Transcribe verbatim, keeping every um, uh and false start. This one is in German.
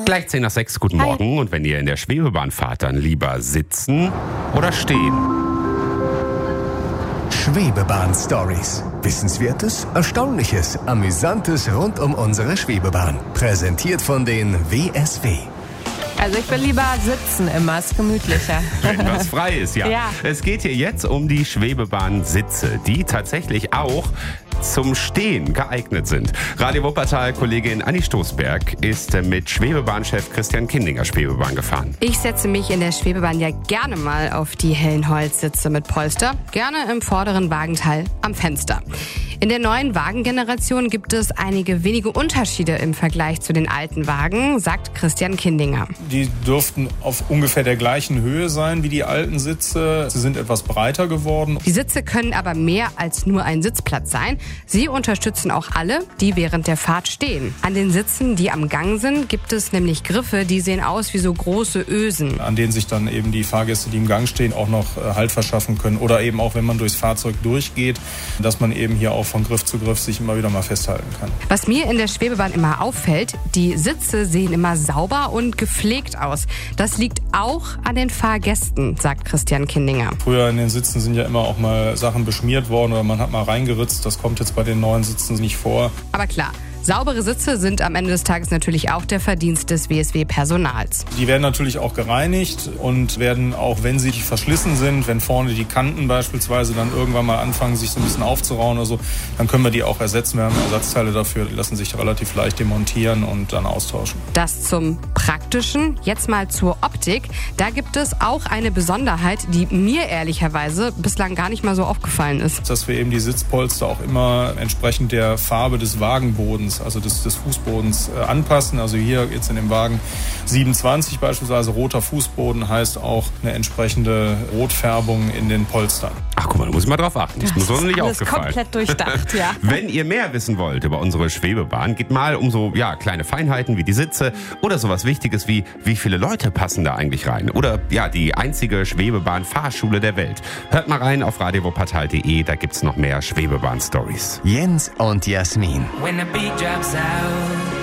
Gleich zehn nach sechs, guten Hi. Morgen. Und wenn ihr in der Schwebebahn fahrt, dann lieber sitzen oder stehen? Schwebebahn-Stories. Wissenswertes, Erstaunliches, Amüsantes rund um unsere Schwebebahn. Präsentiert von den W S W. Also ich will lieber sitzen immer, ist gemütlicher. Wenn was frei ist, ja. Ja. Es geht hier jetzt um die Schwebebahn-Sitze, die tatsächlich auch zum Stehen geeignet sind. Radio Wuppertal-Kollegin Anni Stoßberg ist mit Schwebebahnchef Christian Kindinger Schwebebahn gefahren. Ich setze mich in der Schwebebahn ja gerne mal auf die hellen Holzsitze mit Polster, gerne im vorderen Wagenteil am Fenster. In der neuen Wagengeneration gibt es einige wenige Unterschiede im Vergleich zu den alten Wagen, sagt Christian Kindinger. Die dürften auf ungefähr der gleichen Höhe sein wie die alten Sitze. Sie sind etwas breiter geworden. Die Sitze können aber mehr als nur ein Sitzplatz sein. Sie unterstützen auch alle, die während der Fahrt stehen. An den Sitzen, die am Gang sind, gibt es nämlich Griffe, die sehen aus wie so große Ösen. An denen sich dann eben die Fahrgäste, die im Gang stehen, auch noch Halt verschaffen können. Oder eben auch, wenn man durchs Fahrzeug durchgeht, dass man eben hier auch von Griff zu Griff sich immer wieder mal festhalten kann. Was mir in der Schwebebahn immer auffällt, die Sitze sehen immer sauber und gepflegt aus. Das liegt auch an den Fahrgästen, sagt Christian Kindinger. Früher in den Sitzen sind ja immer auch mal Sachen beschmiert worden oder man hat mal reingeritzt. Das kommt jetzt bei den neuen Sitzen nicht vor. Aber klar, saubere Sitze sind am Ende des Tages natürlich auch der Verdienst des W S W-Personals. Die werden natürlich auch gereinigt und werden auch, wenn sie verschlissen sind, wenn vorne die Kanten beispielsweise dann irgendwann mal anfangen, sich so ein bisschen aufzurauen oder so, dann können wir die auch ersetzen. Wir haben Ersatzteile dafür, die lassen sich relativ leicht demontieren und dann austauschen. Das zum Praktischen. Jetzt mal zur Optik. Da gibt es auch eine Besonderheit, die mir ehrlicherweise bislang gar nicht mal so aufgefallen ist. Dass wir eben die Sitzpolster auch immer entsprechend der Farbe des Wagenbodens, also des, des Fußbodens äh, anpassen. Also hier jetzt in dem Wagen siebenundzwanzig beispielsweise, roter Fußboden heißt auch eine entsprechende Rotfärbung in den Polstern. Ach guck mal, da muss ich mal drauf achten. Das, das ist mir so nicht alles aufgefallen. komplett durchdacht, ja. Wenn ihr mehr wissen wollt über unsere Schwebebahn, geht mal um so ja kleine Feinheiten wie die Sitze oder sowas Wichtiges wie, wie viele Leute passen da eigentlich rein? Oder ja, die einzige Schwebebahn-Fahrschule der Welt. Hört mal rein auf radio wuppertal punkt de, da gibt's noch mehr Schwebebahn-Stories. Jens und Jasmin. When the beat drops out